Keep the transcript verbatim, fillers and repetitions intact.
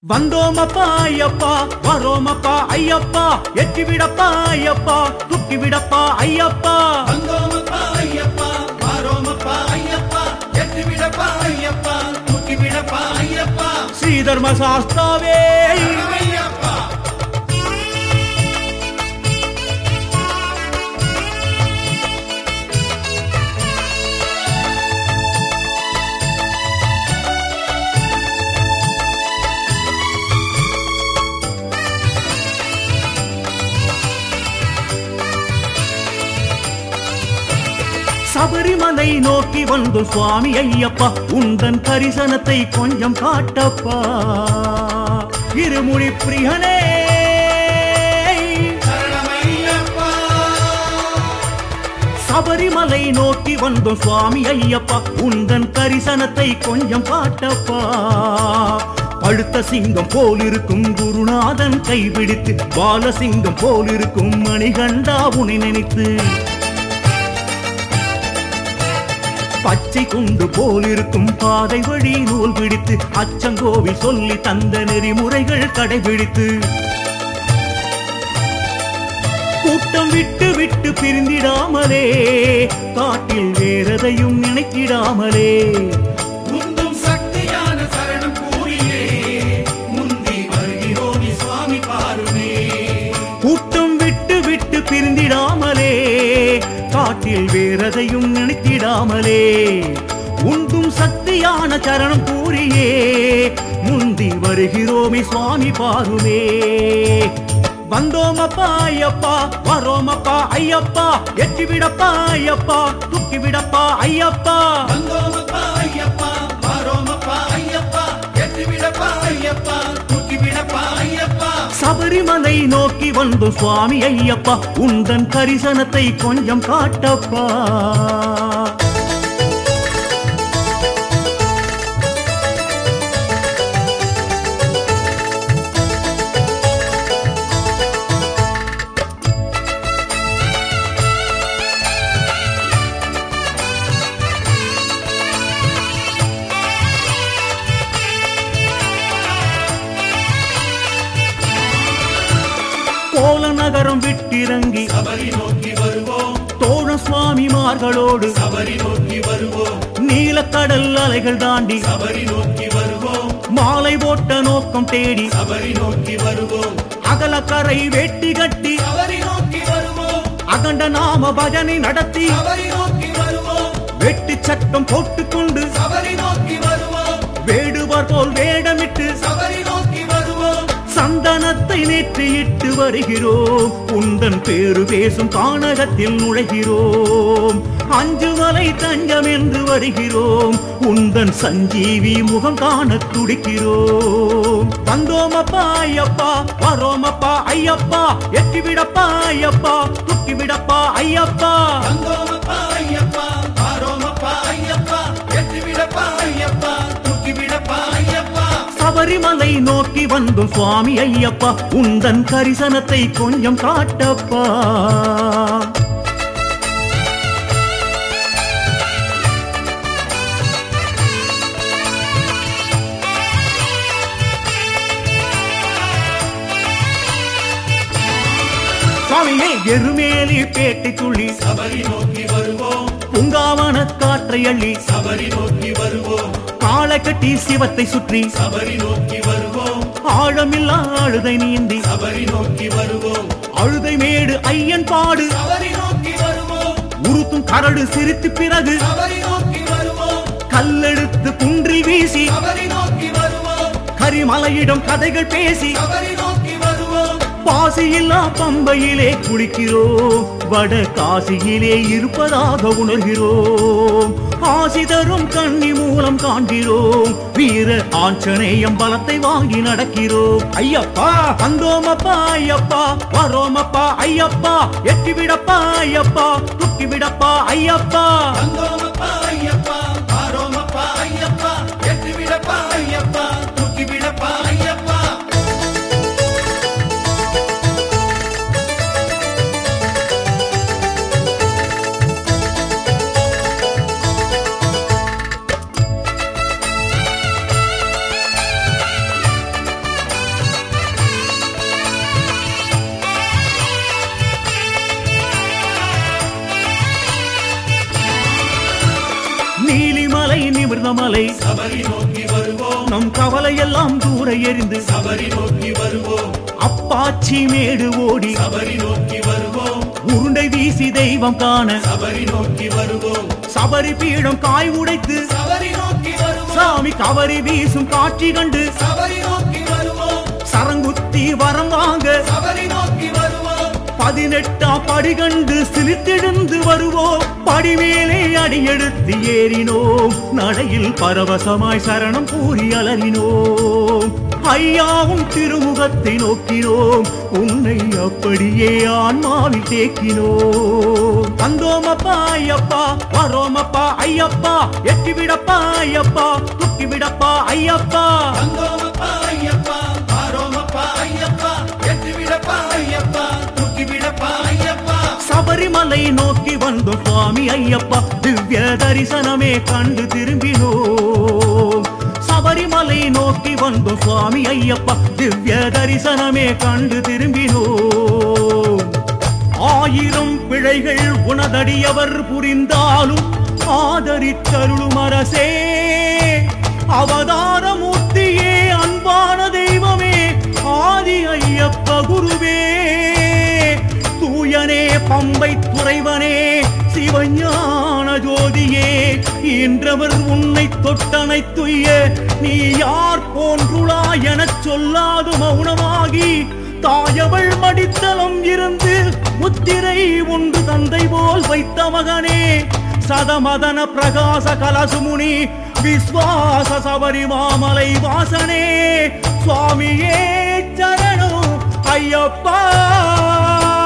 வந்தோமப்பா ஐயப்பா வரோமப்பா ஐயப்பா எட்டி விடப்பா ஐயப்பா துக்கி விடப்பா ஐயப்பா வந்தோமப்பா ஐயப்பா வரோமப்பா ஐயப்பா எட்டி விடப்பா ஐயப்பா துக்கி விடப்பா ஐயப்பா ஸ்ரீதர்ம சாஸ்தாவே ஐயப்பா சபரிமலை நோக்கி வந்து சுவாமி ஐயப்பா உந்தன் தரிசனத்தை கொஞ்சம் காட்டப்பா இருமுடி பிரியனே சரணமையப்பா சபரிமலை நோக்கி வந்து சுவாமி ஐயப்பா உந்தன் தரிசனத்தை கொஞ்சம் காட்டப்பா பழுத்த சிங்கம் போலிருக்கும் குருநாதன் கைபிடித்து பாலசிங்கம் போலிருக்கும் மணிகண்டா உனை நினைத்து பச்சை குண்டு போலிருக்கும் பாதை வழி நூல் பிடித்து அச்சங்கோவில் சொல்லி தந்த நெறிமுறைகள் கடைபிடித்து கூட்டம் விட்டு விட்டு பிரிந்திடாமலே காட்டில் வேறதையும் நினைத்திடாமலே முந்தும் சக்தியான சரணம் கூறியே முந்தி வருகிறோம் சுவாமி பாருமே கூட்டம் விட்டு விட்டு பிரிந்திடாமலே காட்டில் வேறதையும் நினைத்திடாமலே உண்டும் சக்தியான சரணம் கூறியே முந்தி வருகிறோமே சுவாமி பாருமே வந்தோமப்பா ஐயப்பா வரோமப்பா ஐயப்பா எட்டி விடப்பா ஐயப்பா துக்கி விடப்பா ஐயப்பா வந்தோமப்பா ஐயப்பா வரோமப்பா ஐயப்பா எட்டி விடப்பா ஐயப்பா துக்கி விடப்பா ஐயப்பா சபரிமலை நோக்கி வந்து சுவாமி ஐயப்பா உந்தன் தரிசனத்தை கொஞ்சம் காட்டப்பா கோல நகரம் விட்டிறங்கி சபரி நோக்கி வருவோம் தோழ சுவாமிமார்களோடு சபரி நோக்கி வருவோம் நீலக்கடல் அலைகள் தாண்டி சபரி நோக்கி வருவோம் மாலை போட்ட நோக்கம் தேடி சபரி நோக்கி வருவோம் அகலக்கரை வெட்டி கட்டி சபரி நோக்கி வருவோம் அகண்ட நாம பஜனை நடத்தி சபரி நோக்கி வருவோம் வெட்டி சட்டம் போட்டுக்கொண்டு சபரி நோக்கி வருவோம் வேடுவர் போல் வேடமிட்டு சபரி நோக்கி வருவோம் சந்தனத்தை நெற்றியிட்டு வருகிறோம் உந்தன் பேரு பேசும் கானகத்தில் நுழைகிறோம் அஞ்சுமலை தஞ்சம் என்று வருகிறோம் உந்தன் சஞ்சீவி முகம் காண துடிக்கிறோம் வந்தோமப்பா ஐயப்பா வரோமப்பா ஐயப்பா எட்டி விடப்பா ஐயப்பா துக்கி விடப்பா ஐயப்பா வந்தோமப்பா ஐயப்பா வரோமப்பா ஐயப்பா எட்டி விடப்பா ஐயப்பா துக்கி விடப்பா ஐயப்பா சபரிமலை நோக்கி வந்தும் சுவாமி ஐயப்பா உந்தன் தரிசனத்தை கொஞ்சம் காட்டப்பா சுவாமியே எருமேலி பேட்டை துள்ளி சபரி நோக்கி வருவோம் பூங்காவன காற்றை அள்ளி சபரி நோக்கி வருவோம் காளை கட்டி சிவத்தை சுற்றி சபரி நோக்கி வருவோம் ஆழமில்லா அழுதை நீந்தி சபரி நோக்கி வருவோம் அழுதை மேடு ஐயன் பாடு சபரி நோக்கி வருவோம் உருத்தும் கரடு சிரித்து பிறகு சபரி நோக்கி வருவோம் கல்லெடுத்து குன்றில் வீசி சபரி நோக்கி வருவோம் கரிமலையிடம் கதைகள் பேசி சபரி நோக்கி வருவோம் பாசியில்லா பம்பையிலே குளிக்கிறோம் வட காசியிலே இருப்பதாக உணர்கிறோம் ஆசி தரும் கண்ணி மூலம் காண்கிறோம் வீர ஆஞ்சநேயம் பலத்தை வாங்கி நடக்கிறோம் ஐயப்பா வந்தோமப்பா ஐயப்பா வரோமப்பா ஐயப்பா எட்டி விடப்பா ஐயப்பா துக்கி விடப்பா ஐயப்பா வந்தோமப்பா ஐயப்பா வரோமப்பா ஐயப்பா எட்டி விடப்பா ஐயப்பா துக்கி விடப்பா ஐயப்பா மாமலை சபரி நோக்கி வருவோம் நம் கவலையெல்லாம் தூர எறிந்து சபரி நோக்கி வருவோம் அப்பாச்சி மேடு ஓடி சபரி நோக்கி வருவோம் உருண்டை வீசி தெய்வம் காண சபரி நோக்கி வருவோம் சபரி பீடம் காய் உடைத்து சபரி நோக்கி வருவோம் சாமி கவரி வீசும் காட்சி கண்டு சபரி நோக்கி வருவோம் சரங்குத்தி வரம் வாங்க சபரி நோக்கி வருவோம் பதினெட்டாம் படி கண்டு சிலித்தெழுந்து வருவோம் படிமேலே அடியெடுத்து ஏறினோம் நடையில் பரவசமாய் சரணம் கூறி அலறினோம் ஐயாவும் திருமுகத்தை நோக்கினோம் உன்னை அப்படியே ஆன்மாவில் தேக்கினோம் வந்தோமப்பா ஐயப்பா வரோமப்பா ஐயப்பா எட்டி விடப்பா ஐயப்பா துக்கி விடப்பா ஐயப்பா வந்தோமப்பா ஐயப்பா வாரோமப்பா ஐயப்பா எட்டு விடப்பா ஐயப்பா தூக்கி விடப்பா ஐயப்பா சபரிமலை நோக்கி வந்தோம் சுவாமி ஐயப்பா திவ்ய தரிசனமே கண்டு திரும்பினோம் சபரிமலை நோக்கி வந்தோம் சுவாமி ஐயப்பா திவ்ய தரிசனமே கண்டு திரும்பினோம் ஆயிரம் பிழைகள் உனதடியவர் புரிந்தாலும் ஆதரித்தருளும் அரசே அவதாரமூர்த்தியே அன்பான தெய்வமே ஆதி ஐயப்ப குருவே தூயனே பம்பை துறைவனே சிவஞான ஜோதியே இன்றவர் உன்னை தொட்டனை துய்ய நீ யார் போன்றுளா எனச் சொல்லாது மௌனமாகி தாயவள் மடித்தலம் இருந்து முத்திரை உண்டு தந்தை போல் வைத்த மகனே சதமதன பிரகாச கலசுமுனி விஸ்வாச சபரி மாமலை வாசனே சுவாமியே சரணம் ஐயப்பா